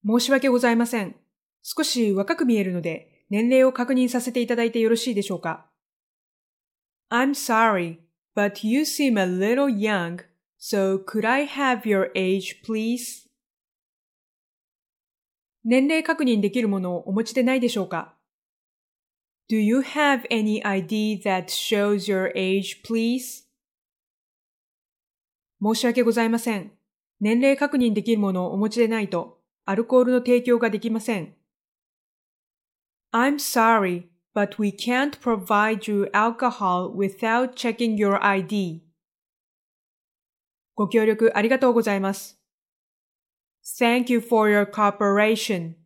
申し訳ございません。少し若く見えるので、年齢を確認させていただいてよろしいでしょうか。I'm sorry, but you seem a little young, so could I have your age, please? 年齢確認できるものをお持ちでないでしょうか。Do you have any ID that shows your age, please? 申し訳ございません。年齢確認できるものをお持ちでないと、アルコールの提供ができません。I'm sorry, but we can't provide you alcohol without checking your ID. ご協力ありがとうございます。Thank you for your cooperation.